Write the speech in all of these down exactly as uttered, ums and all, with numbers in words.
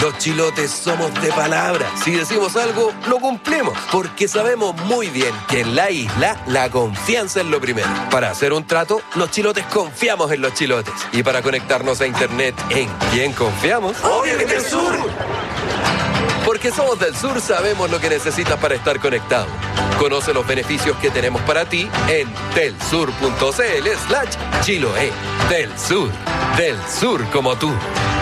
Los chilotes somos de palabra. Si decimos algo, lo cumplimos. Porque sabemos muy bien que en la isla la confianza es lo primero. Para hacer un trato, los chilotes confiamos en los chilotes. Y para conectarnos a internet, ¿en quién confiamos? ¡Obviamente el sur! Porque somos del sur, sabemos lo que necesitas para estar conectado. Conoce los beneficios que tenemos para ti en telsur.cl slash Chiloé. Del Sur. Del sur como tú.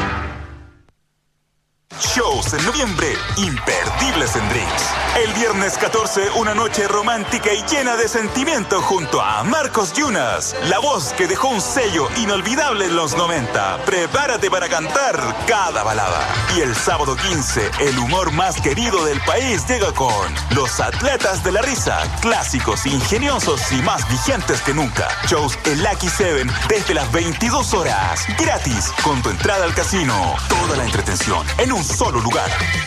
Shows en noviembre, imperdibles en Drinks. El viernes catorce, una noche romántica y llena de sentimiento junto a Marcos Yunas, la voz que dejó un sello inolvidable en los noventa. Prepárate para cantar cada balada. Y el sábado quince, el humor más querido del país llega con Los Atletas de la Risa, clásicos, ingeniosos y más vigentes que nunca. Shows en Lucky Seven desde las veintidós horas, gratis, con tu entrada al casino. Toda la entretención en un solo lugar.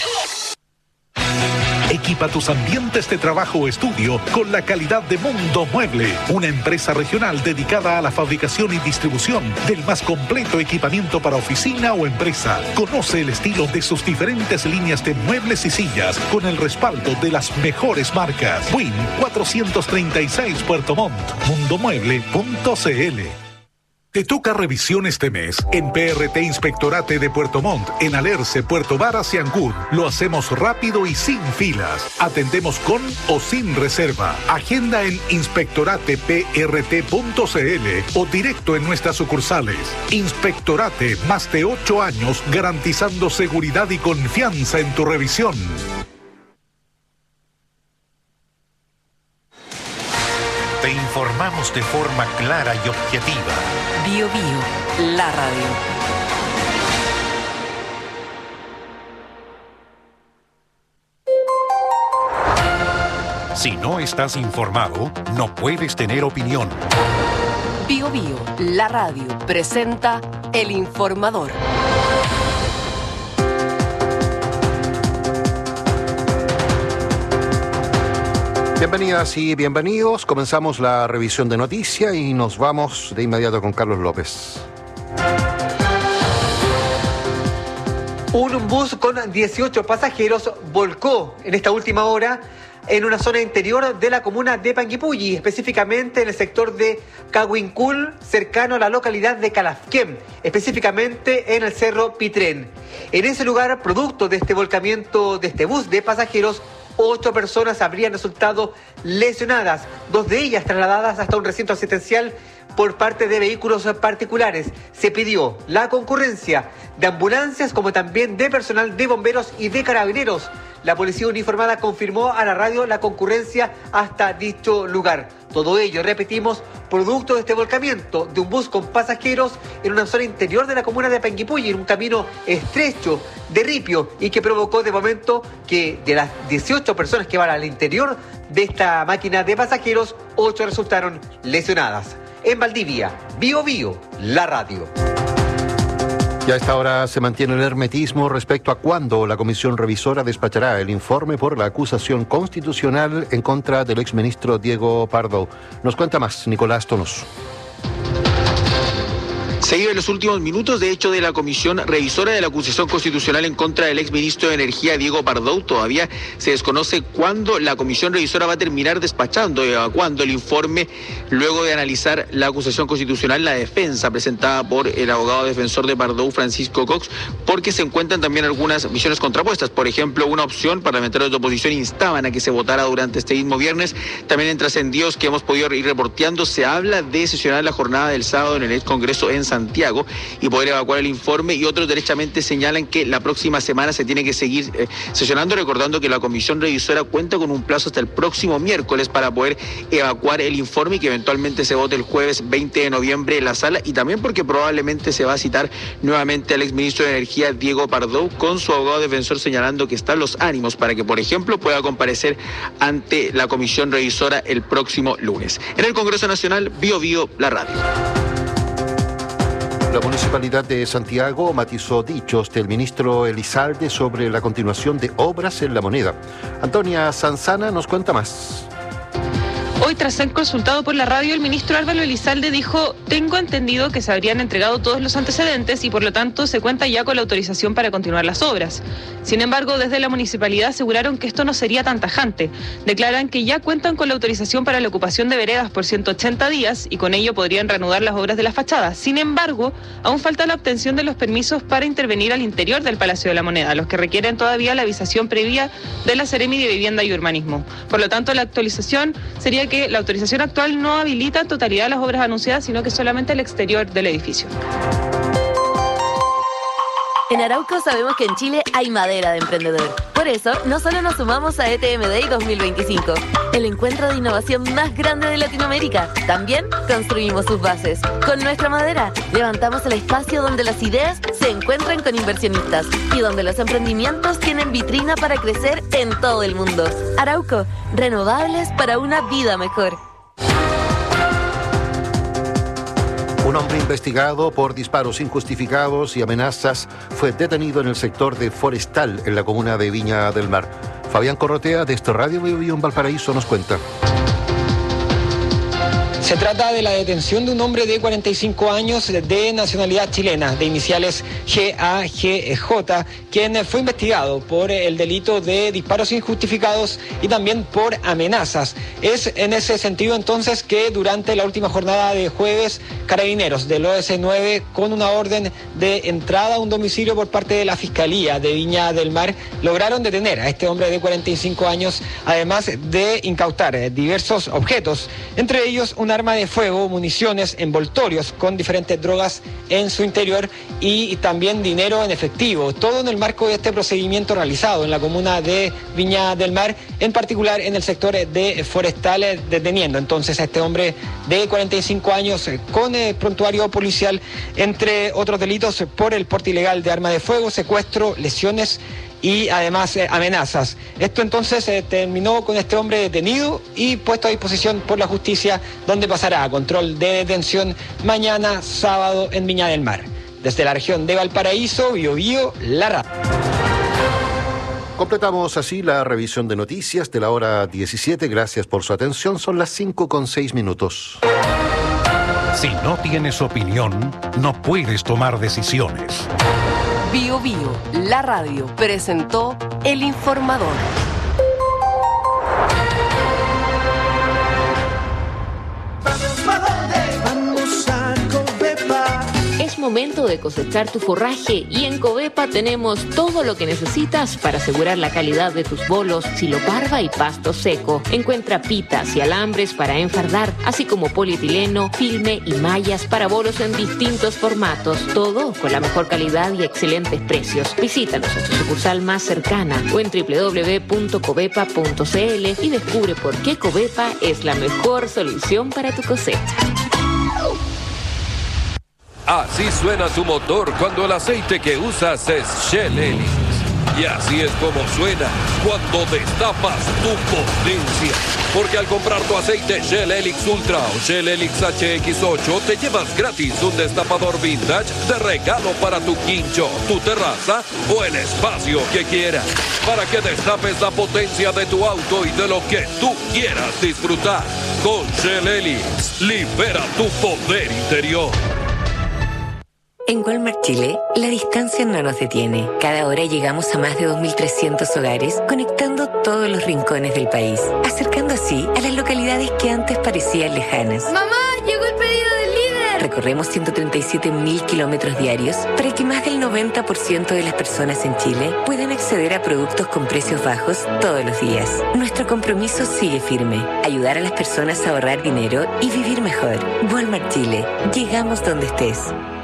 Equipa tus ambientes de trabajo o estudio con la calidad de Mundo Mueble, una empresa regional dedicada a la fabricación y distribución del más completo equipamiento para oficina o empresa. Conoce el estilo de sus diferentes líneas de muebles y sillas con el respaldo de las mejores marcas. Win cuatrocientos treinta y seis Puerto Montt, mundomueble punto cl. Te toca revisión este mes en P R T Inspectorate de Puerto Montt, en Alerce, Puerto Varas y Ancud. Lo hacemos rápido y sin filas. Atendemos con o sin reserva. Agenda en inspectorate p r t punto c l o directo en nuestras sucursales. Inspectorate, más de ocho años garantizando seguridad y confianza en tu revisión. Te informamos de forma clara y objetiva. Bio Bio, la radio. Si no estás informado, no puedes tener opinión. Bio Bio, la radio, presenta El Informador. Bienvenidas y bienvenidos. Comenzamos la revisión de noticias y nos vamos de inmediato con Carlos López. Un bus con dieciocho pasajeros volcó en esta última hora en una zona interior de la comuna de Panguipulli, específicamente en el sector de Cahuincul, cercano a la localidad de Calafquén, específicamente en el Cerro Pitrén. En ese lugar, producto de este volcamiento de este bus de pasajeros, ocho personas habrían resultado lesionadas, dos de ellas trasladadas hasta un recinto asistencial por parte de vehículos particulares. Se pidió la concurrencia de ambulancias como también de personal de bomberos y de carabineros. La policía uniformada confirmó a la radio la concurrencia hasta dicho lugar. Todo ello, repetimos, producto de este volcamiento de un bus con pasajeros en una zona interior de la comuna de Panguipulli, en un camino estrecho de ripio, y que provocó de momento que de las dieciocho personas que van al interior de esta máquina de pasajeros, ocho resultaron lesionadas. En Valdivia, Bio Bio, la radio. Y a esta hora se mantiene el hermetismo respecto a cuándo la comisión revisora despachará el informe por la acusación constitucional en contra del exministro Diego Pardo. Nos cuenta más Nicolás Tonos. Se vive en los últimos minutos, de hecho, de la comisión revisora de la acusación constitucional en contra del exministro de Energía, Diego Pardo. Todavía se desconoce cuándo la comisión revisora va a terminar despachando y evacuando el informe luego de analizar la acusación constitucional, la defensa presentada por el abogado defensor de Pardo, Francisco Cox, porque se encuentran también algunas visiones contrapuestas. Por ejemplo, una opción, parlamentarios de oposición instaban a que se votara durante este mismo viernes. También en trascendidos que hemos podido ir reporteando, se habla de sesionar la jornada del sábado en el ex Congreso en Santiago y poder evacuar el informe, y otros derechamente señalan que la próxima semana se tiene que seguir eh, sesionando, recordando que la comisión revisora cuenta con un plazo hasta el próximo miércoles para poder evacuar el informe y que eventualmente se vote el jueves veinte de noviembre en la sala, y también porque probablemente se va a citar nuevamente al exministro de Energía, Diego Pardo, con su abogado defensor señalando que están los ánimos para que, por ejemplo, pueda comparecer ante la comisión revisora el próximo lunes. En el Congreso Nacional, Bio Bio, la radio. La Municipalidad de Santiago matizó dichos del ministro Elizalde sobre la continuación de obras en La Moneda. Antonia Sanzana nos cuenta más. Hoy, tras ser consultado por la radio, el ministro Álvaro Elizalde dijo: tengo entendido que se habrían entregado todos los antecedentes y por lo tanto se cuenta ya con la autorización para continuar las obras. Sin embargo, desde la municipalidad aseguraron que esto no sería tan tajante. Declaran que ya cuentan con la autorización para la ocupación de veredas por ciento ochenta días y con ello podrían reanudar las obras de la fachada. Sin embargo, aún falta la obtención de los permisos para intervenir al interior del Palacio de la Moneda, los que requieren todavía la avisación previa de la Seremi de Vivienda y Urbanismo. Por lo tanto, la actualización sería que la autorización actual no habilita en totalidad las obras anunciadas, sino que solamente el exterior del edificio. En Arauco sabemos que en Chile hay madera de emprendedor. Por eso, no solo nos sumamos a E T M Day dos mil veinticinco, el encuentro de innovación más grande de Latinoamérica, también construimos sus bases. Con nuestra madera, levantamos el espacio donde las ideas se encuentran con inversionistas y donde los emprendimientos tienen vitrina para crecer en todo el mundo. Arauco, renovables para una vida mejor. Un hombre investigado por disparos injustificados y amenazas fue detenido en el sector de Forestal, en la comuna de Viña del Mar. Fabián Corrotea, de este Radio Bio Bio en Valparaíso, nos cuenta. Se trata de la detención de un hombre de cuarenta y cinco años de nacionalidad chilena, de iniciales G A G J, quien fue investigado por el delito de disparos injustificados y también por amenazas. Es en ese sentido entonces que durante la última jornada de jueves, Carabineros del O S nueve, con una orden de entrada a un domicilio por parte de la Fiscalía de Viña del Mar, lograron detener a este hombre de cuarenta y cinco años, además de incautar diversos objetos, entre ellos una arma de fuego, municiones, envoltorios con diferentes drogas en su interior y también dinero en efectivo. Todo en el marco de este procedimiento realizado en la comuna de Viña del Mar, en particular en el sector de Forestal, deteniendo entonces a este hombre de cuarenta y cinco años con eh, prontuario policial, entre otros delitos por el porte ilegal de arma de fuego, secuestro, lesiones y además eh, amenazas. Esto entonces eh, terminó con este hombre detenido y puesto a disposición por la justicia, donde pasará a control de detención mañana sábado en Viña del Mar. Desde la región de Valparaíso, Bio Bio, la radio. Completamos así la revisión de noticias de la hora diecisiete. Gracias por su atención. Son las cinco con seis minutos. Si no tienes opinión, no puedes tomar decisiones. Bio Bio, la radio, presentó El Informador. Vamos a Covepa. Es momento de cosechar tu forraje y en Covepa tenemos todo lo que necesitas para asegurar la calidad de tus bolos, silo parva y pasto seco. Encuentra pitas y alambres para enfardar, así como polietileno, filme y mallas para bolos en distintos formatos. Todo con la mejor calidad y excelentes precios. Visítanos en tu sucursal más cercana o en doble u doble u doble u punto covepa punto c l y descubre por qué Covepa es la mejor solución para tu cosecha. Así suena tu motor cuando el aceite que usas es Shell Helix. Y así es como suena cuando destapas tu potencia. Porque al comprar tu aceite Shell Helix Ultra o Shell Helix H X ocho, te llevas gratis un destapador vintage de regalo para tu quincho, tu terraza o el espacio que quieras. Para que destapes la potencia de tu auto y de lo que tú quieras disfrutar. Con Shell Helix, libera tu poder interior. En Walmart Chile, la distancia no nos detiene. Cada hora llegamos a más de dos mil trescientos hogares, conectando todos los rincones del país, acercando así a las localidades que antes parecían lejanas. ¡Mamá, llegó el pedido del líder! Recorremos ciento treinta y siete mil kilómetros diarios para que más del noventa por ciento de las personas en Chile puedan acceder a productos con precios bajos todos los días. Nuestro compromiso sigue firme: ayudar a las personas a ahorrar dinero y vivir mejor. Walmart Chile, llegamos donde estés.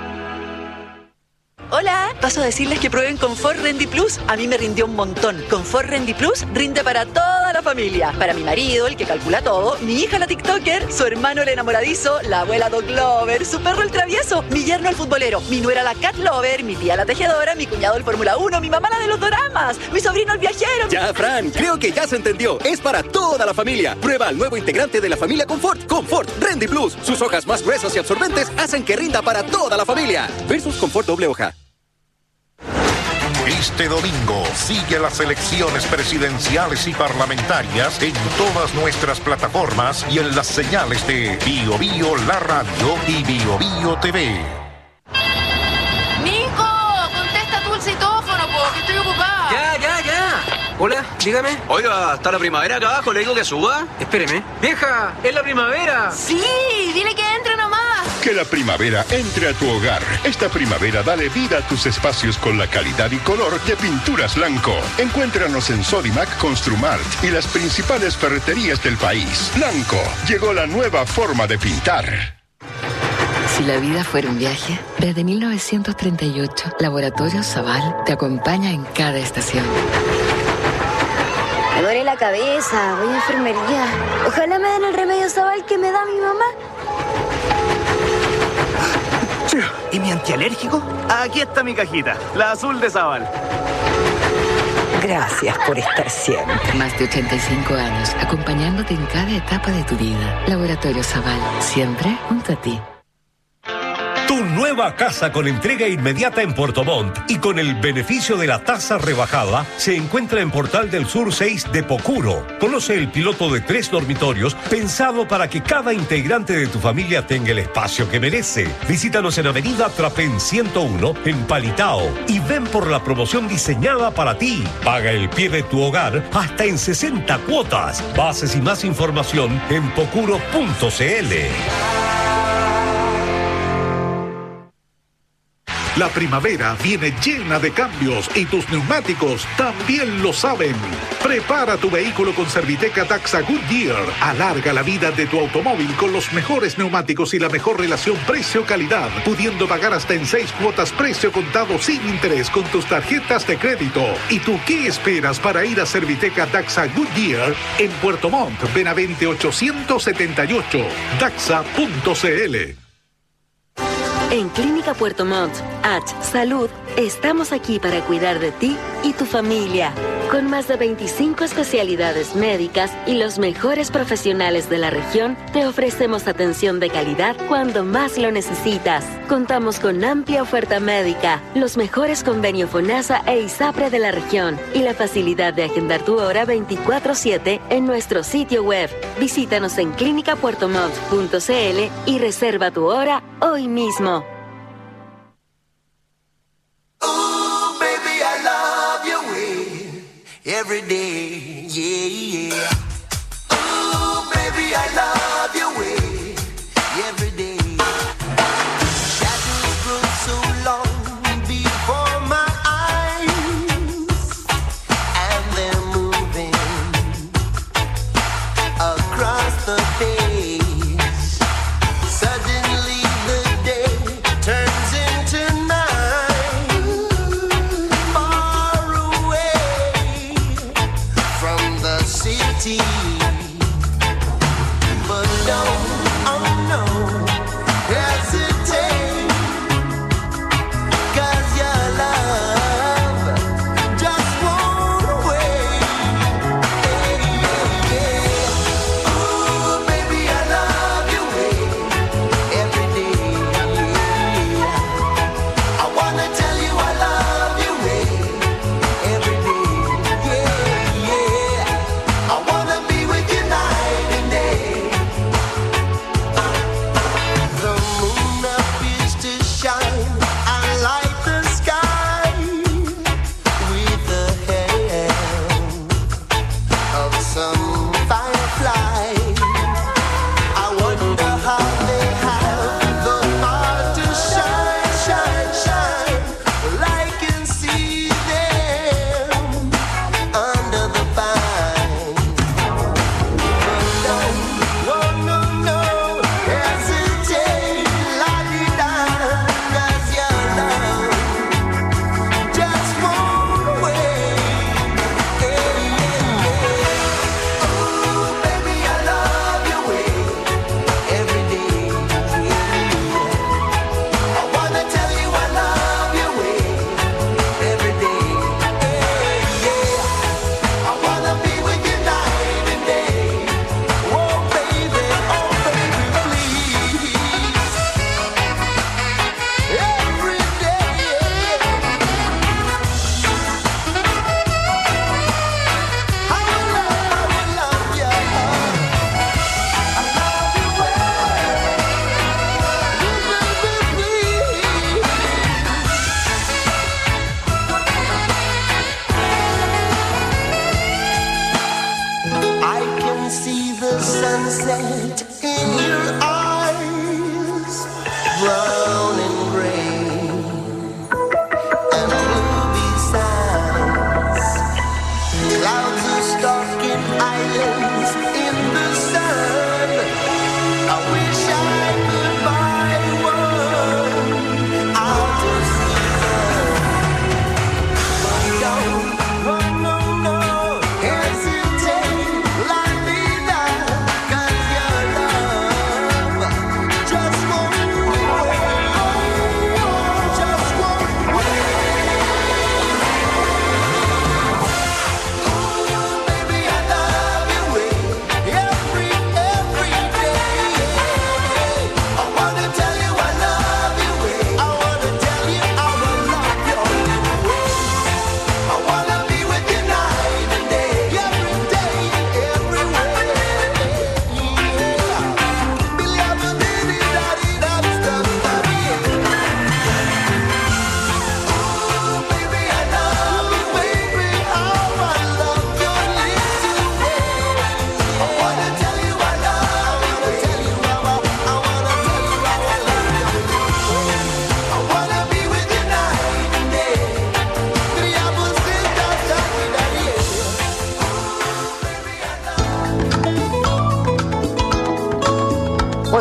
Hola, paso a decirles que prueben Confort Rendy Plus. A mí me rindió un montón. Confort Rendy Plus rinde para toda la familia. Para mi marido, el que calcula todo, mi hija la TikToker, su hermano el enamoradizo, la abuela Dog Lover, su perro el travieso, mi yerno el futbolero, mi nuera la Cat Lover, mi tía la tejedora, mi cuñado el Fórmula uno, mi mamá la de los doramas, mi sobrino el viajero. Ya, Fran, creo que ya se entendió. Es para toda la familia. Prueba el nuevo integrante de la familia Confort, Confort Rendy Plus. Sus hojas más gruesas y absorbentes hacen que rinda para toda la familia. Versus Confort doble hoja. Este domingo sigue las elecciones presidenciales y parlamentarias en todas nuestras plataformas y en las señales de Bio Bio La Radio y Bio Bio T V. ¡Nico! Contesta tú el citófono, po, que estoy ocupada. Ya, ya, ya. Hola, dígame. Oiga, ¿está la primavera acá abajo? ¿Le digo que suba? Espéreme. ¡Vieja! ¡Es la primavera! Sí, dile que entre nomás. Que la primavera entre a tu hogar. Esta primavera dale vida a tus espacios con la calidad y color de Pinturas Blanco. Encuéntranos en Sodimac, Construmart y las principales ferreterías del país. Blanco, llegó la nueva forma de pintar. Si la vida fuera un viaje, desde mil novecientos treinta y ocho, Laboratorio Zaval te acompaña en cada estación. Me duele la cabeza, voy a enfermería. Ojalá me den el remedio Zaval que me da mi mamá. ¿Y mi antialérgico? Aquí está mi cajita, la azul de Zaval. Gracias por estar siempre. Más de ochenta y cinco años, acompañándote en cada etapa de tu vida. Laboratorio Zaval, siempre junto a ti. Tu nueva casa con entrega inmediata en Puerto Montt y con el beneficio de la tasa rebajada se encuentra en Portal del Sur seis de Pocuro. Conoce el piloto de tres dormitorios pensado para que cada integrante de tu familia tenga el espacio que merece. Visítanos en Avenida Trapén ciento uno en Palitao y ven por la promoción diseñada para ti. Paga el pie de tu hogar hasta en sesenta cuotas. Bases y más información en pocuro punto cl. La primavera viene llena de cambios y tus neumáticos también lo saben. Prepara tu vehículo con Serviteca Daxa Goodyear. Alarga la vida de tu automóvil con los mejores neumáticos y la mejor relación precio-calidad, pudiendo pagar hasta en seis cuotas precio contado sin interés con tus tarjetas de crédito. ¿Y tú qué esperas para ir a Serviteca Daxa Goodyear en Puerto Montt, Benavente ochocientos setenta y ocho, daxa punto cl? En Clínica Puerto Montt, H Salud, estamos aquí para cuidar de ti y tu familia. Con más de veinticinco especialidades médicas y los mejores profesionales de la región, te ofrecemos atención de calidad cuando más lo necesitas. Contamos con amplia oferta médica, los mejores convenios FONASA e ISAPRE de la región y la facilidad de agendar tu hora veinticuatro siete en nuestro sitio web. Visítanos en clínica puerto montt punto cl y reserva tu hora hoy mismo. Every day, yeah, yeah. Ooh, baby, I love your way. Every day. Shadows grow so long before my eyes, and they're moving across the page. Suddenly the day turns into night. Far away from the city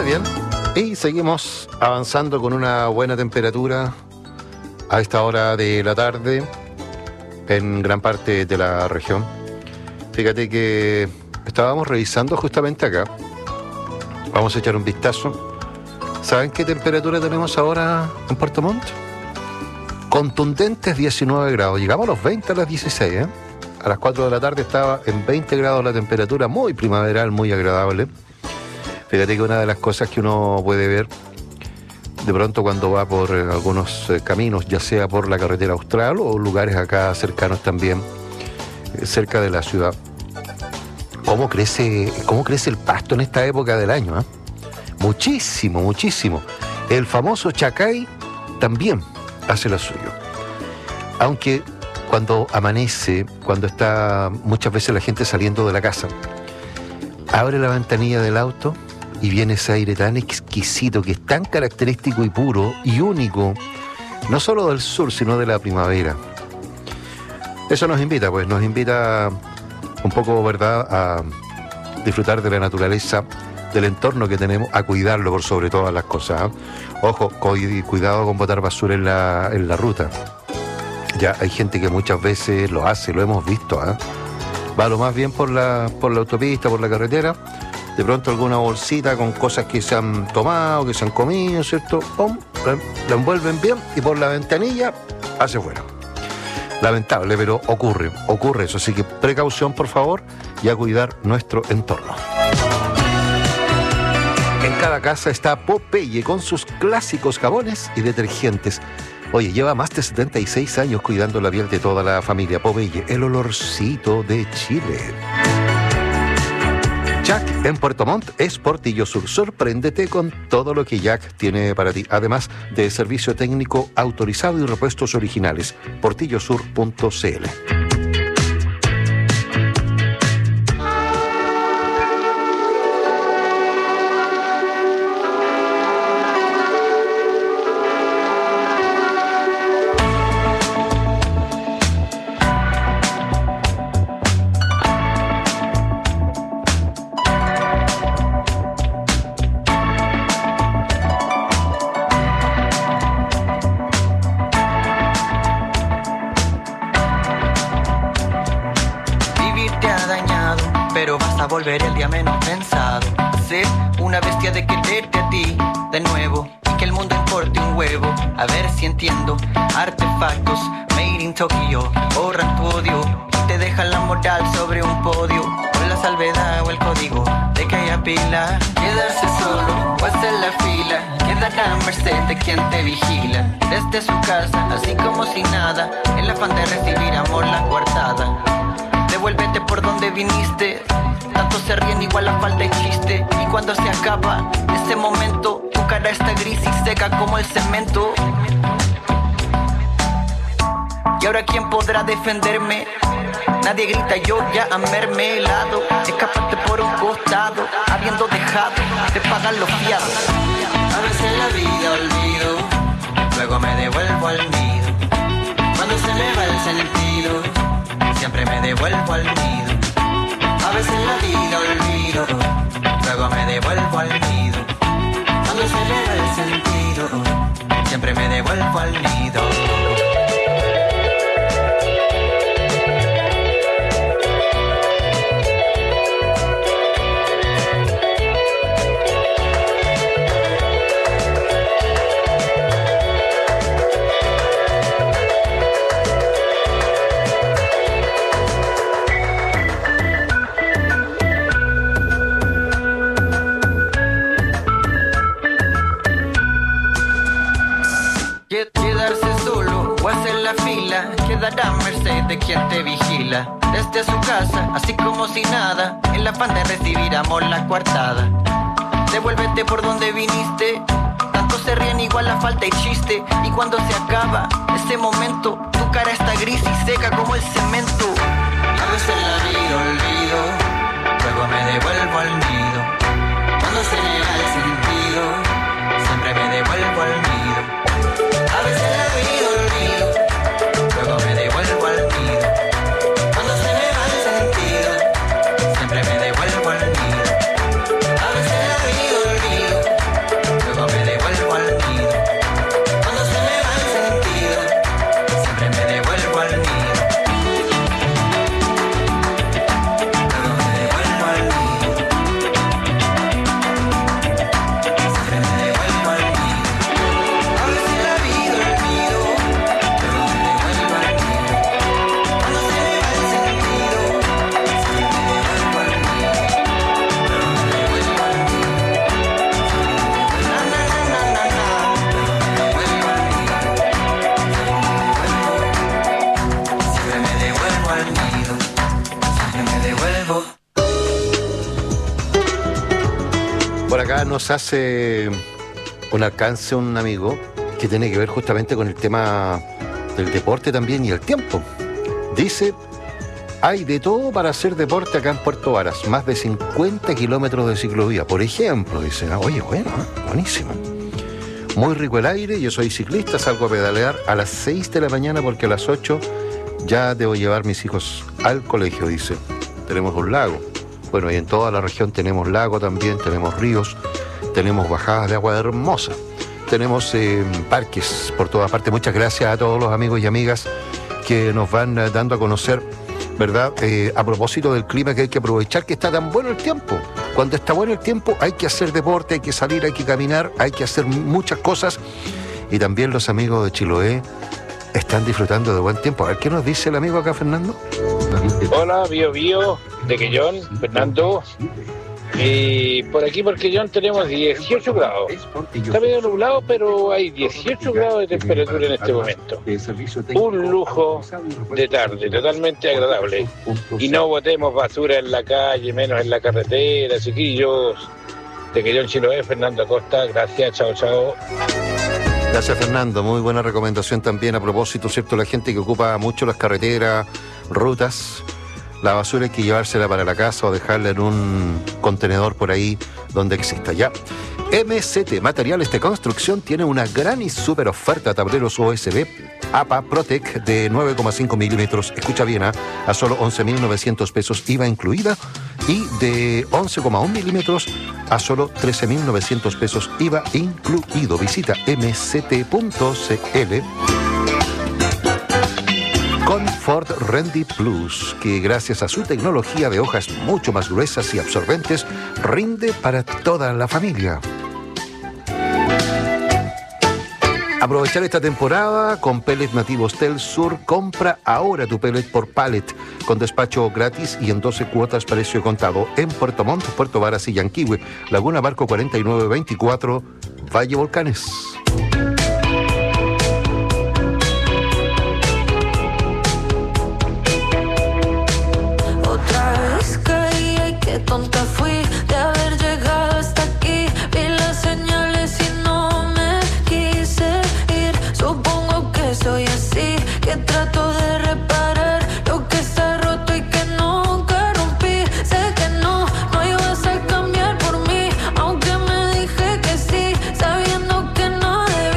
bien. Y seguimos avanzando con una buena temperatura a esta hora de la tarde en gran parte de la región. Fíjate que estábamos revisando justamente acá. Vamos a echar un vistazo. ¿Saben qué temperatura tenemos ahora en Puerto Montt? Contundentes diecinueve grados. Llegamos a los veinte a las dieciséis, ¿eh? A las cuatro de la tarde estaba en veinte grados la temperatura, muy primaveral, muy agradable. Fíjate que una de las cosas que uno puede ver de pronto cuando va por eh, algunos eh, caminos, ya sea por la carretera austral o lugares acá cercanos también, eh, cerca de la ciudad, cómo crece, cómo crece el pasto en esta época del año, ¿eh? Muchísimo, muchísimo. El famoso chacay también hace lo suyo. Aunque cuando amanece, cuando está muchas veces la gente saliendo de la casa, abre la ventanilla del auto y viene ese aire tan exquisito, que es tan característico y puro y único, no solo del sur, sino de la primavera. Eso nos invita, pues, nos invita un poco, ¿verdad?, a disfrutar de la naturaleza, del entorno que tenemos, a cuidarlo por sobre todas las cosas, ¿eh? Ojo, cuidado con botar basura en la, en la ruta. Ya hay gente que muchas veces lo hace, lo hemos visto, ¿eh? Va lo más bien por la, por la autopista, por la carretera, de pronto alguna bolsita con cosas que se han tomado, que se han comido, ¿cierto? ¡Pum! La, la envuelven bien y por la ventanilla hacia afuera. Lamentable, pero ocurre, ocurre eso. Así que precaución, por favor, y a cuidar nuestro entorno. En cada casa está Popeye con sus clásicos jabones y detergentes. Oye, lleva más de setenta y seis años cuidando la piel de toda la familia. Popeye, el olorcito de Chile. Jack en Puerto Montt es Portillo Sur. Sorpréndete con todo lo que Jack tiene para ti. Además de servicio técnico autorizado y repuestos originales. portillo sur punto c l. Volver el día menos pensado, ser una bestia de quererte a ti de nuevo y que el mundo importe un huevo. A ver si entiendo, artefactos made in Tokio borran tu odio y te dejan la moral sobre un podio con la salvedad o el código de que haya pila. Quedarse solo o hacer la fila, quedar a merced de quien te vigila desde su casa, así como si nada, en el afán de recibir amor la coartada. Devuélvete por donde viniste. Tanto se ríen, igual la falta y chiste. Y cuando se acaba ese momento, tu cara está gris y seca como el cemento. Y ahora ¿quién podrá defenderme? Nadie grita, yo ya a mermelado. Escapaste por un costado, habiendo dejado de pagar los fiados. A veces la vida olvido, luego me devuelvo al nido. Cuando se me va el sentido, siempre me devuelvo al nido. A veces la vida olvido, luego me devuelvo al nido. Cuando se me va el sentido, siempre me devuelvo al nido. Quedar a merced de quien te vigila desde su casa, así como si nada, en la afán de recibir amor la coartada. Devuélvete por donde viniste. Tanto se ríen, igual la falta y chiste. Y cuando se acaba ese momento, tu cara está gris y seca como el cemento. A veces la vida olvido, luego me devuelvo al nido. Cuando se me va el sentido, siempre me devuelvo al nido. A veces la vida olvido, luego me devuelvo al nido. Cuando se me va el sentido, siempre me devuelvo al nido. A veces la vida olvido, vuelvo al nido, siempre me devuelvo. Por acá nos hace un alcance un amigo que tiene que ver justamente con el tema del deporte también y el tiempo. Dice, hay de todo para hacer deporte acá en Puerto Varas, más de cincuenta kilómetros de ciclovía, por ejemplo. Dice, oye, bueno, buenísimo. Muy rico el aire, yo soy ciclista, salgo a pedalear a las seis de la mañana porque a las ocho ya debo llevar mis hijos al colegio, dice. Tenemos un lago. Bueno, y en toda la región tenemos lago también, tenemos ríos, tenemos bajadas de agua hermosas, tenemos eh, parques por toda parte. Muchas gracias a todos los amigos y amigas que nos van eh, dando a conocer, ¿verdad? Eh, a propósito del clima, que hay que aprovechar que está tan bueno el tiempo. Cuando está bueno el tiempo hay que hacer deporte, hay que salir, hay que caminar, hay que hacer muchas cosas. Y también los amigos de Chiloé están disfrutando de buen tiempo. A ver, ¿qué nos dice el amigo acá, Fernando? Hola, Bio Bio, de Quellón, Fernando. Y por aquí, por Quellón, tenemos dieciocho grados. Está medio nublado, pero hay dieciocho grados de temperatura en este momento. Un lujo de tarde, totalmente agradable. Y no botemos basura en la calle, menos en la carretera, chiquillos. De Quellón, Chiloé, Fernando Acosta. Gracias, chao, chao. Gracias, Fernando. Muy buena recomendación también a propósito, ¿cierto? La gente que ocupa mucho las carreteras, rutas, la basura hay que llevársela para la casa o dejarla en un contenedor por ahí donde exista ya. M C T Materiales de Construcción tiene una gran y súper oferta, tableros O S B A P A Protec de nueve coma cinco milímetros, escucha bien, ¿eh? A solo once mil novecientos pesos I V A incluida, y de once coma uno milímetros a solo trece mil novecientos pesos I V A incluido. Visita m c t punto c l. Confort Rendi Plus, que gracias a su tecnología de hojas mucho más gruesas y absorbentes, rinde para toda la familia. Aprovechar esta temporada con pellets nativos del sur. Compra ahora tu pellet por pallet con despacho gratis y en doce cuotas precio contado en Puerto Montt, Puerto Varas y Yanquihue. Laguna Barco cuarenta y nueve veinticuatro, Valle Volcanes. Tonta fui de haber llegado hasta aquí. Vi las señales y no me quise ir. Supongo que soy así, que trato de reparar lo que está roto y que nunca rompí. Sé que no, no ibas a cambiar por mí, aunque me dije que sí, sabiendo que no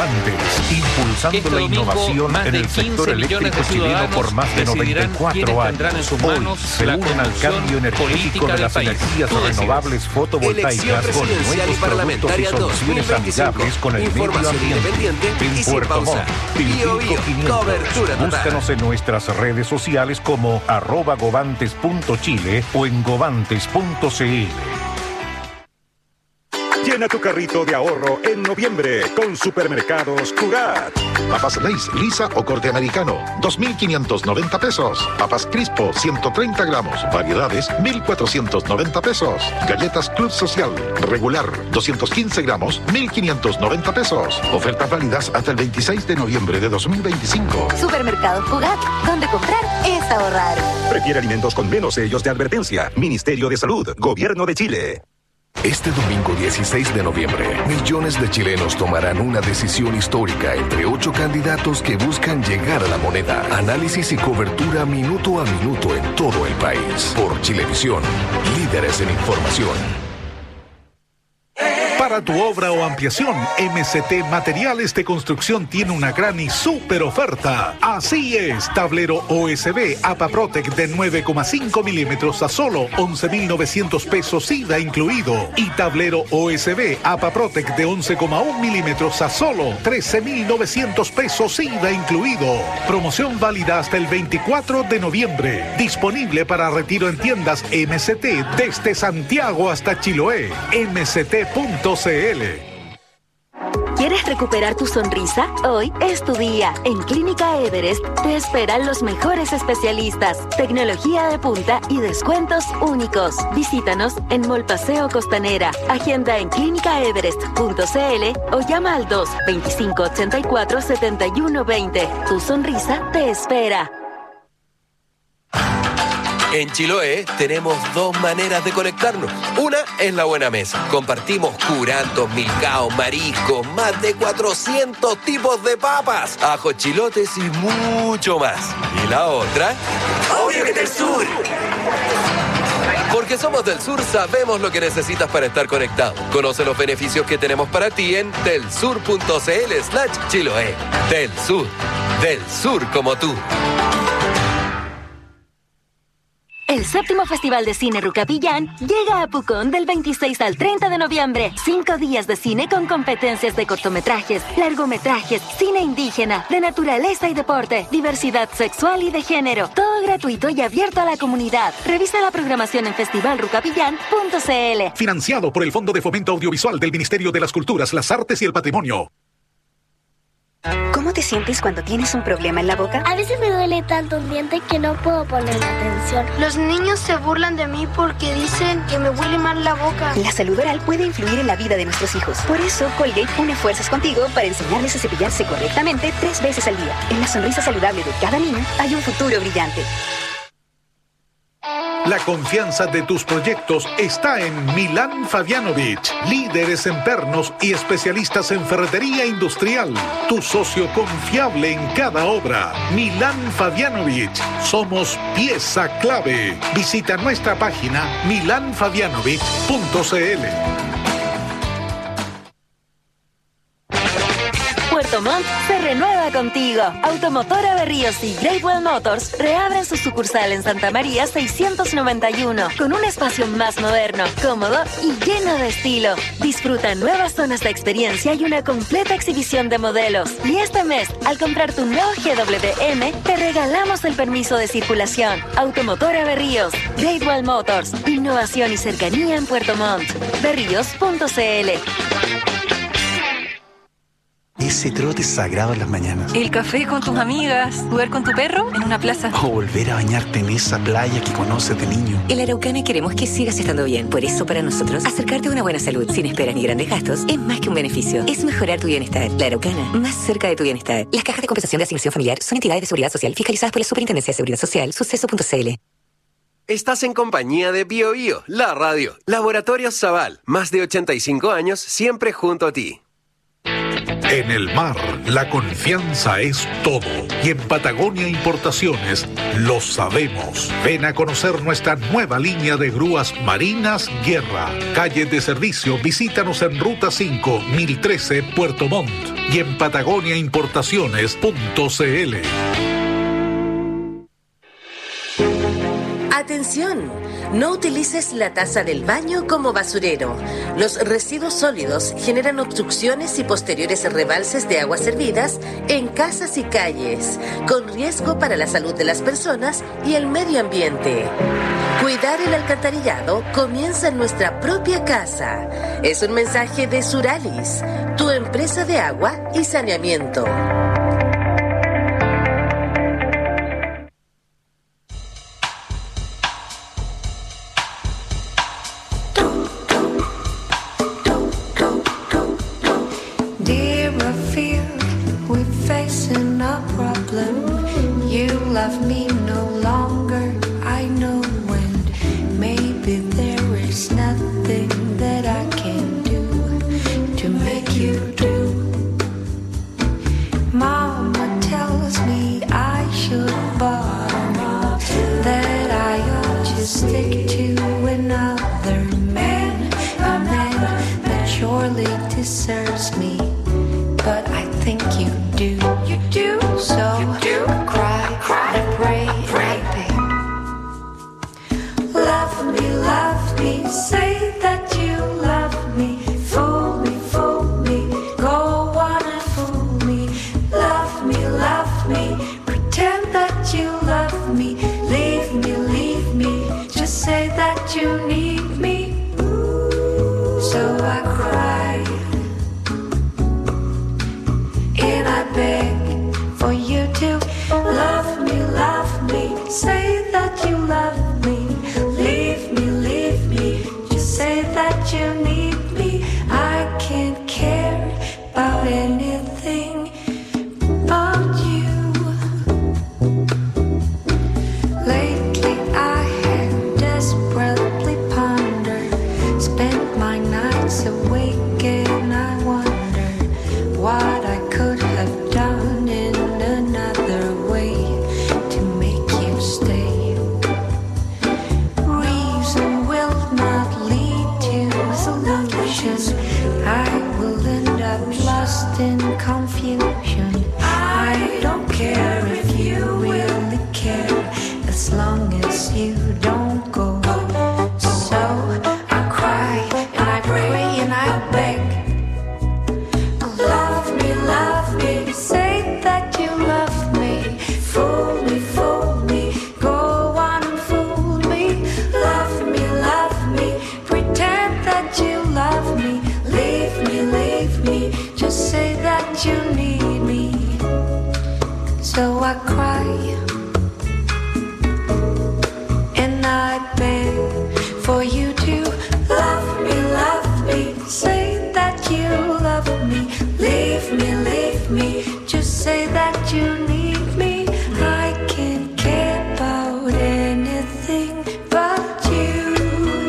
Govantes, impulsando Este la domingo, innovación más en de el sector quince millones eléctrico de chileno ciudadanos por más de noventa y cuatro decidirán quiénes tendrán en años. sus Hoy manos se la unen al conducción cambio energético política de del las país. energías Tú decides. renovables fotovoltaicas Elección con presidencial y nuevos productos y parlamentaria soluciones dos mil veinticinco. amigables con el medio Información ambiente. independiente y En sin Puerto pausa. Montt, Bio, Pilpico bio, quinientos. cobertura total. Búscanos en nuestras redes sociales como arroba govantes punto chile o en govantes punto cl. Llena tu carrito de ahorro en noviembre con Supermercados Cugat. Papas Lay's, lisa o corte americano, dos mil quinientos noventa pesos. Papas Crispo, ciento treinta gramos. Variedades, mil cuatrocientos noventa pesos. Galletas Club Social, regular, doscientos quince gramos, mil quinientos noventa pesos. Ofertas válidas hasta el veintiséis de noviembre de dos mil veinticinco. Supermercados Cugat, donde comprar es ahorrar. Prefiere alimentos con menos sellos de advertencia. Ministerio de Salud, Gobierno de Chile. Este domingo dieciséis de noviembre, millones de chilenos tomarán una decisión histórica entre ocho candidatos que buscan llegar a la moneda. Análisis y cobertura minuto a minuto en todo el país. Por Chilevisión, líderes en información. Para tu obra o ampliación, M C T Materiales de Construcción tiene una gran y súper oferta. Así es, tablero O S B APA Protec de nueve coma cinco milímetros a solo once mil novecientos pesos I V A incluido. Y tablero O S B APA Protec de once coma uno milímetros a solo trece mil novecientos pesos I V A incluido. Promoción válida hasta el veinticuatro de noviembre. Disponible para retiro en tiendas M C T desde Santiago hasta Chiloé. M C T punto cl. ¿Quieres recuperar tu sonrisa? Hoy es tu día. En Clínica Everest te esperan los mejores especialistas, tecnología de punta y descuentos únicos. Visítanos en Mall Paseo Costanera. Agenda en clínica everest punto cl o llama al dos veinticinco ochenta y cuatro setenta y uno veinte. Tu sonrisa te espera. En Chiloé tenemos dos maneras de conectarnos. Una es la buena mesa. Compartimos curantos, milcaos, mariscos, más de cuatrocientos tipos de papas, ajos, chilotes y mucho más. Y la otra... ¡Obvio que del sur! Porque somos del sur, sabemos lo que necesitas para estar conectado. Conoce los beneficios que tenemos para ti en telsur punto cl slash Chiloé. Del sur, del sur como tú. El séptimo Festival de Cine Rucapillán llega a Pucón del veintiséis al treinta de noviembre. Cinco días de cine con competencias de cortometrajes, largometrajes, cine indígena, de naturaleza y deporte, diversidad sexual y de género. Todo gratuito y abierto a la comunidad. Revisa la programación en festival rucapillán punto cl. Financiado por el Fondo de Fomento Audiovisual del Ministerio de las Culturas, las Artes y el Patrimonio. ¿Cómo te sientes cuando tienes un problema en la boca? A veces me duele tanto un diente que no puedo poner atención. Los niños se burlan de mí porque dicen que me huele mal la boca. La salud oral puede influir en la vida de nuestros hijos. Por eso, Colgate une fuerzas contigo para enseñarles a cepillarse correctamente tres veces al día. En la sonrisa saludable de cada niño hay un futuro brillante. La confianza de tus proyectos está en Milán Fabianovich, líderes en pernos y especialistas en ferretería industrial. Tu socio confiable en cada obra. Milán Fabianovich. Somos pieza clave. Visita nuestra página milan fabianovich punto cl. Puerto Montt se renueva contigo. Automotora Berríos y Great Wall Motors reabren su sucursal en Santa María seiscientos noventa y uno con un espacio más moderno, cómodo y lleno de estilo. Disfruta nuevas zonas de experiencia y una completa exhibición de modelos. Y este mes, al comprar tu nuevo G W M, te regalamos el permiso de circulación. Automotora Berríos, Great Wall Motors, innovación y cercanía en Puerto Montt. berríos punto cl. Ese trote es sagrado en las mañanas. El café con tus amigas, jugar con tu perro en una plaza. O volver a bañarte en esa playa que conoces de niño. En La Araucana queremos que sigas estando bien. Por eso, para nosotros, acercarte a una buena salud sin esperas ni grandes gastos es más que un beneficio. Es mejorar tu bienestar. La Araucana, más cerca de tu bienestar. Las cajas de compensación de asignación familiar son entidades de seguridad social fiscalizadas por la Superintendencia de Seguridad Social, suceso punto cl. Estás en compañía de Bio Bio, la radio. Laboratorios Zaval, más de ochenta y cinco años siempre junto a ti. En el mar, la confianza es todo. Y en Patagonia Importaciones lo sabemos. Ven a conocer nuestra nueva línea de grúas marinas Guerra. Calle de servicio, visítanos en Ruta cinco, mil trece, Puerto Montt. Y en patagonia importaciones punto c l. Atención, no utilices la taza del baño como basurero. Los residuos sólidos generan obstrucciones y posteriores rebalses de aguas servidas en casas y calles, con riesgo para la salud de las personas y el medio ambiente. Cuidar el alcantarillado comienza en nuestra propia casa. Es un mensaje de Suralis, tu empresa de agua y saneamiento. Love me no longer, I know when. Maybe there is nothing that I can do to make you do. Mama tells me I should bother, that I ought to stick to another man, a man that surely deserves me. But I think you do. You do. So you do. Cry, cry, and pray, pray, and love me, love me. Say that you love me. Fool me, fool me. Go on and fool me. Love me, love me. Pretend that you love me. Leave me, leave me. Just say that you need me. So I cry. And I beg for you to love me, love me. Say that you love me. Leave me, leave me. Just say that you need me. I can't care about anything but you. Lately I have desperately pondered, spent my nights awake and I wonder what I could have done in another way to make you stay. Reason will not lead to solutions. I will end up lost in confusion. I don't care if you really care, as long as you don't go. So I cry and I pray and I beg. Love me, love me, say that you love me. Fool me, fool me, go on and fool me. Love me, love me, pretend that you love me. Leave me, leave me, just say that you need me. So I cry and I beg for you to love me, love me, say that you love me. Leave me, leave me, just say that you need me. I can't care about anything but you.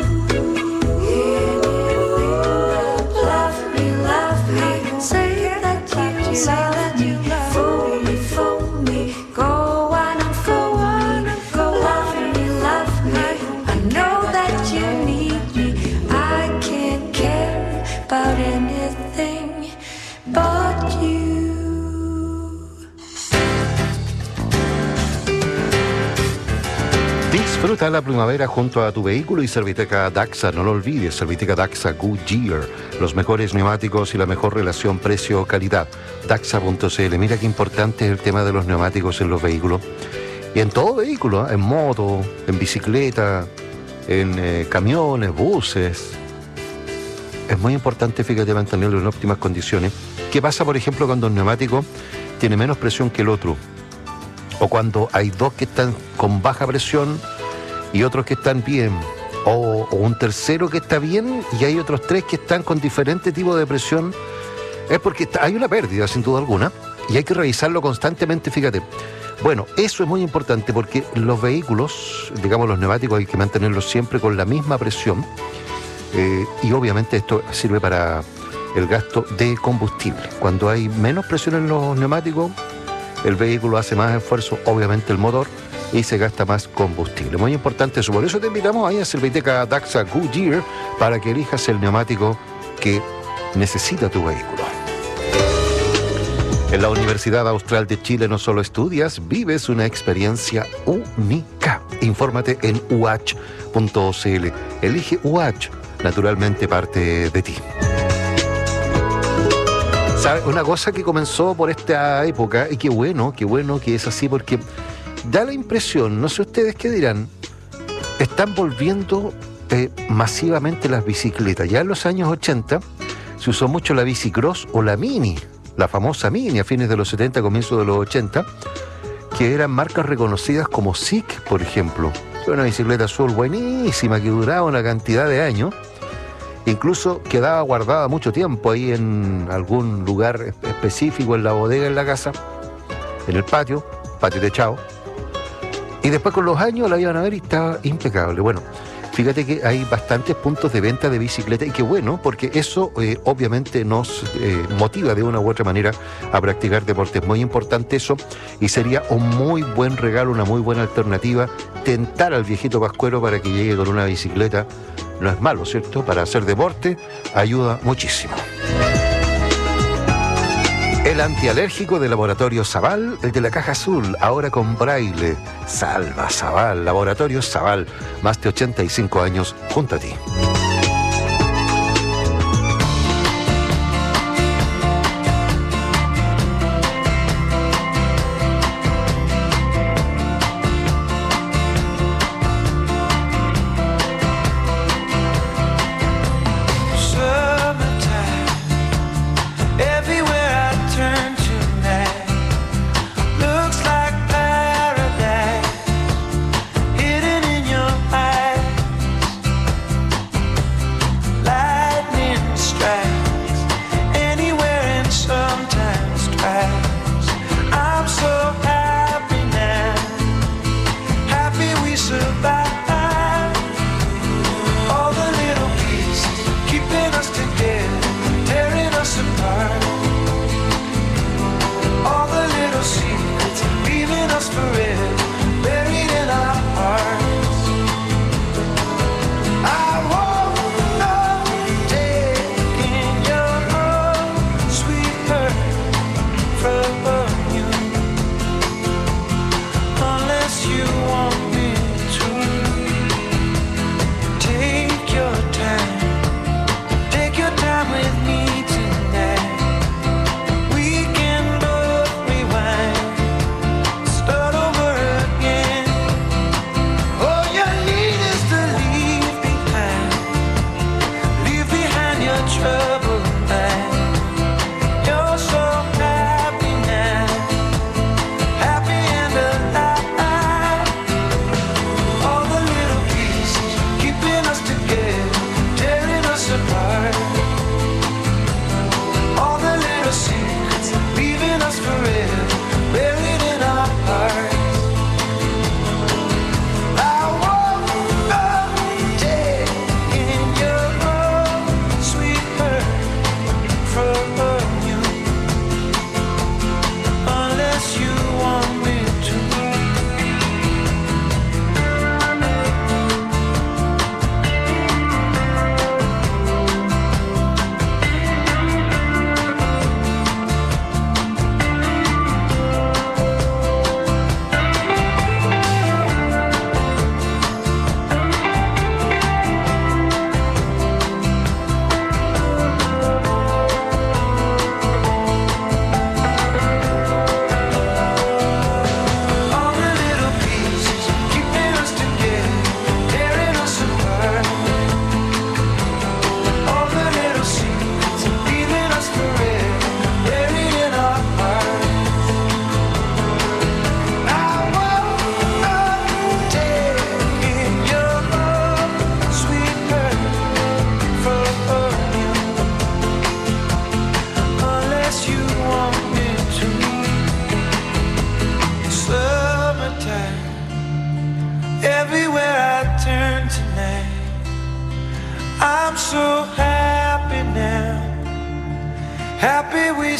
Love me, love me, say that you love me. Fool me, fool me, go on and go on, go love me, love me. I know that you need me. I can't care about anything but you. Disfruta la primavera junto a tu vehículo y Serviteca Daxa. No lo olvides, Serviteca Daxa Goodyear. Los mejores neumáticos y la mejor relación precio-calidad. Daxa punto c l. Mira qué importante es el tema de los neumáticos en los vehículos. Y en todo vehículo, ¿eh? En moto, en bicicleta, en eh, camiones, buses. Es muy importante, fíjate, mantenerlo en óptimas condiciones. ¿Qué pasa, por ejemplo, cuando un neumático tiene menos presión que el otro? O cuando hay dos que están con baja presión y otros que están bien. O, o un tercero que está bien y hay otros tres que están con diferente tipo de presión. Es porque está, hay una pérdida, sin duda alguna, y hay que revisarlo constantemente, fíjate. Bueno, eso es muy importante porque los vehículos, digamos los neumáticos, hay que mantenerlos siempre con la misma presión. Eh, y obviamente esto sirve para el gasto de combustible. Cuando hay menos presión en los neumáticos, el vehículo hace más esfuerzo, obviamente el motor, y se gasta más combustible. Muy importante eso. Por eso te invitamos ahí a Serviteca Daxa Goodyear para que elijas el neumático que necesita tu vehículo. En la Universidad Austral de Chile no solo estudias, vives una experiencia única. Infórmate en u h punto c l. Elige U H, naturalmente parte de ti. ¿Sabes? Una cosa que comenzó por esta época, y qué bueno, qué bueno que es así, porque da la impresión, no sé ustedes qué dirán, están volviendo eh, masivamente las bicicletas. Ya en los años ochenta se usó mucho la bicicross o la mini, la famosa mini a fines de los setenta, comienzos de los ochenta, que eran marcas reconocidas como S I C, por ejemplo. Una bicicleta azul buenísima que duraba una cantidad de años, incluso quedaba guardada mucho tiempo ahí en algún lugar específico, en la bodega, en la casa, en el patio, patio techado, y después con los años la iban a ver y estaba impecable. Bueno, fíjate que hay bastantes puntos de venta de bicicleta y qué bueno, porque eso eh, obviamente nos eh, motiva de una u otra manera a practicar deportes. Muy importante eso, y sería un muy buen regalo, una muy buena alternativa, tentar al viejito pascuero para que llegue con una bicicleta. No es malo, ¿cierto? Para hacer deporte ayuda muchísimo. El antialérgico de Laboratorio Zaval, el de la caja azul, ahora con braille. Salva Zaval, Laboratorio Zaval, más de ochenta y cinco años junto a ti.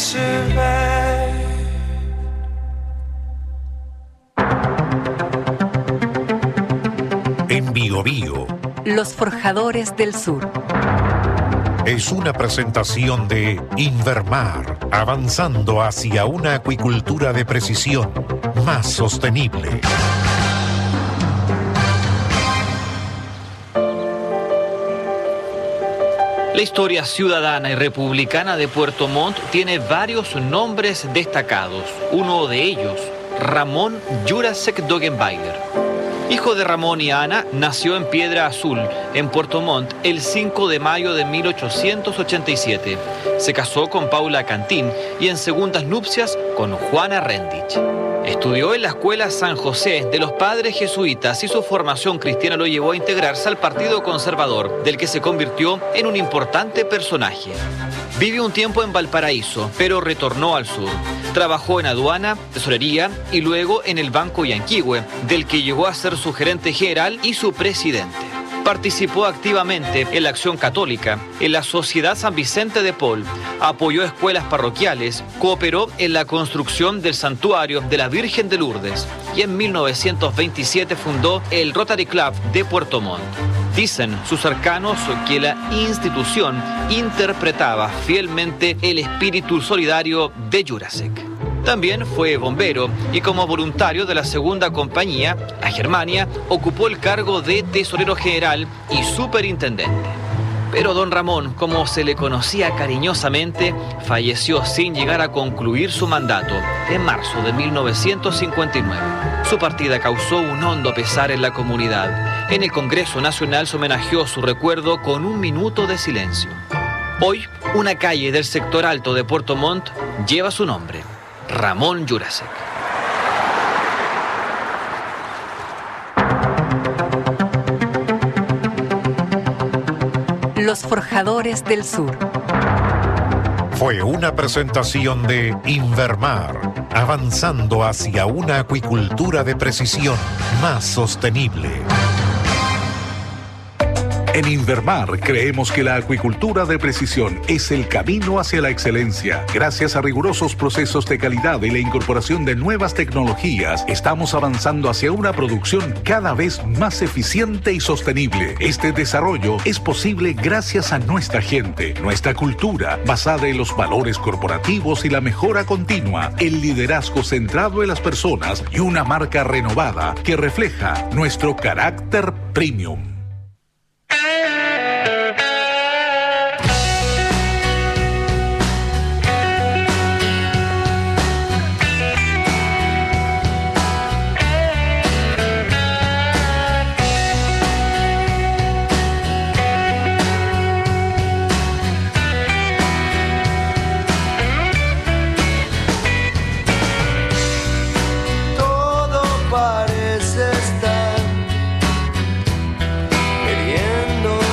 survive. En Bio Bio Los Forjadores del Sur. es una presentación de Invermar, avanzando hacia una acuicultura de precisión más sostenible. La historia ciudadana y republicana de Puerto Montt tiene varios nombres destacados. Uno de ellos, Ramón Jurasek Dogenbailer. Hijo de Ramón y Ana, nació en Piedra Azul, en Puerto Montt, el cinco de mayo de mil ochocientos ochenta y siete. Se casó con Paula Cantín y en segundas nupcias con Juana Rendich. Estudió en la Escuela San José de los Padres Jesuitas y su formación cristiana lo llevó a integrarse al Partido Conservador, del que se convirtió en un importante personaje. Vivió un tiempo en Valparaíso, pero retornó al sur. Trabajó en aduana, tesorería y luego en el Banco Yanquihue, del que llegó a ser su gerente general y su presidente. Participó activamente en la Acción Católica, en la Sociedad San Vicente de Paul, apoyó escuelas parroquiales, cooperó en la construcción del Santuario de la Virgen de Lourdes y en mil novecientos veintisiete fundó el Rotary Club de Puerto Montt. Dicen sus cercanos que la institución interpretaba fielmente el espíritu solidario de Jurasek. También fue bombero y como voluntario de la segunda compañía, a Germania, ocupó el cargo de tesorero general y superintendente. Pero don Ramón, como se le conocía cariñosamente, falleció sin llegar a concluir su mandato en marzo de mil novecientos cincuenta y nueve. Su partida causó un hondo pesar en la comunidad. En el Congreso Nacional se homenajeó su recuerdo con un minuto de silencio. Hoy, una calle del sector alto de Puerto Montt lleva su nombre. Ramón Jurasek. Los Forjadores del Sur. Fue una presentación de Invermar, avanzando hacia una acuicultura de precisión más sostenible. En Invermar creemos que la acuicultura de precisión es el camino hacia la excelencia. Gracias a rigurosos procesos de calidad y la incorporación de nuevas tecnologías, estamos avanzando hacia una producción cada vez más eficiente y sostenible. Este desarrollo es posible gracias a nuestra gente, nuestra cultura, basada en los valores corporativos y la mejora continua, el liderazgo centrado en las personas y una marca renovada que refleja nuestro carácter premium. Todo parece estar queriendo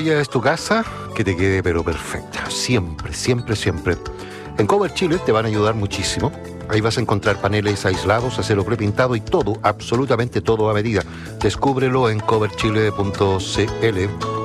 tuya es tu casa, que te quede pero perfecta. Siempre, siempre, siempre. En Cover Chile te van a ayudar muchísimo. Ahí vas a encontrar paneles aislados, acero prepintado y todo, absolutamente todo a medida. Descúbrelo en cover chile punto c l.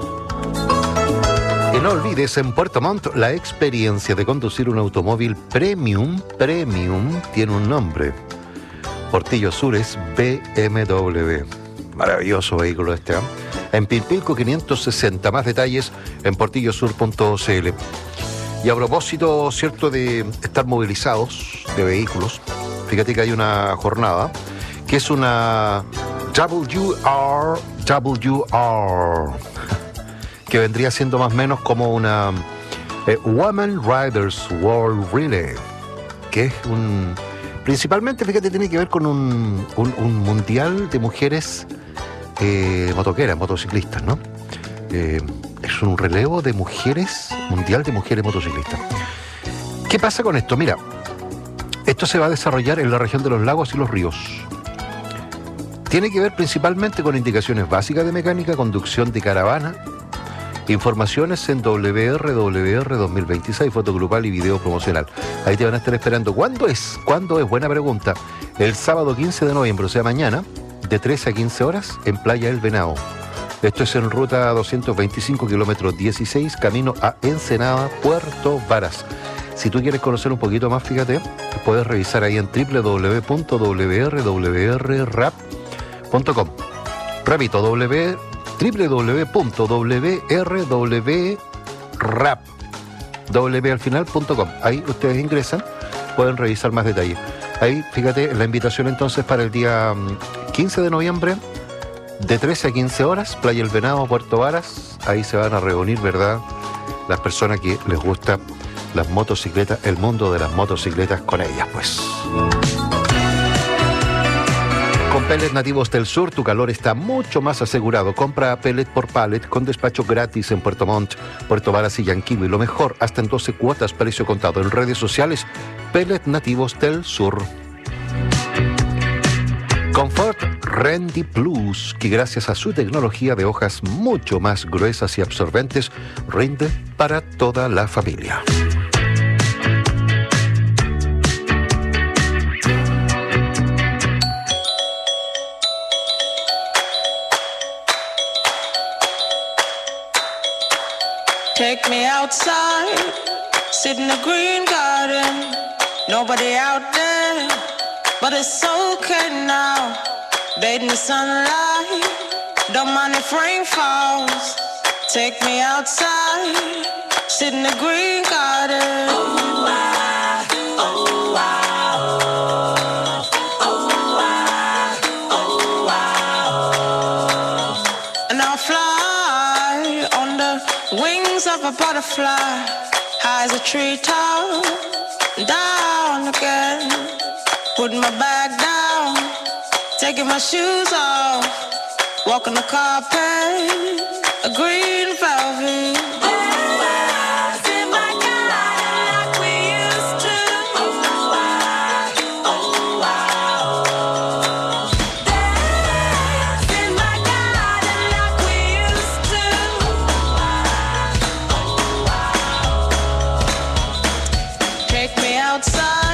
Y no olvides, en Puerto Montt, la experiencia de conducir un automóvil premium, premium, tiene un nombre. Portillo Sur es B M W. Maravilloso vehículo este, ¿eh? En Pilpilco quinientos sesenta, más detalles en portillo sur punto c l. Y a propósito, cierto, de estar movilizados de vehículos, fíjate que hay una jornada que es una W R, W R, que vendría siendo más o menos como una eh, Women Riders World Relay, que es un... Principalmente, fíjate, tiene que ver con un, un, un mundial de mujeres eh, motoqueras, motociclistas, ¿no? Eh, es un relevo de mujeres, mundial de mujeres motociclistas. ¿Qué pasa con esto? Mira, esto se va a desarrollar en la región de los lagos y los ríos. Tiene que ver principalmente con indicaciones básicas de mecánica, conducción de caravana, informaciones en W R W R dos mil veintiséis, foto grupal y video promocional. Ahí te van a estar esperando. ¿Cuándo es? ¿Cuándo es? Buena pregunta. El sábado quince de noviembre, o sea mañana, de trece a quince horas, en Playa El Venado. Esto es en ruta doscientos veinticinco, kilómetros dieciséis, camino a Ensenada, Puerto Varas. Si tú quieres conocer un poquito más, fíjate, puedes revisar ahí en w w w punto w r w r rap punto com. Repito, w w w punto w r w rap w al final punto com. Ahí ustedes ingresan, pueden revisar más detalles. Ahí, fíjate, la invitación entonces para el día quince de noviembre, de trece a quince horas, Playa El Venado, Puerto Varas. Ahí se van a reunir, ¿verdad?, las personas que les gusta las motocicletas, el mundo de las motocicletas con ellas, pues. Con Pellet Nativos del Sur, tu calor está mucho más asegurado. Compra pellet por pallet con despacho gratis en Puerto Montt, Puerto Varas y Yanquihue. Y lo mejor, hasta en doce cuotas, precio contado. En redes sociales, Pellet Nativos del Sur. Confort Rendy Plus, que gracias a su tecnología de hojas mucho más gruesas y absorbentes, rinde para toda la familia. Take me outside, sit in the green garden, nobody out there, but it's okay now. Bathe in the sunlight, don't mind if rain falls. Take me outside, sit in the green garden. Oh, I, oh, I, oh, oh, I, oh, I, oh. And I'll fly on the wings of a butterfly, high as a treetop, down again, put my bag down, taking my shoes off, walking the carpet, a green velvet. Oh, I feel my garden like we used to. Oh, I, oh, I, oh. Dance in my garden like we used to. Oh, I, oh, I, oh. Take me outside.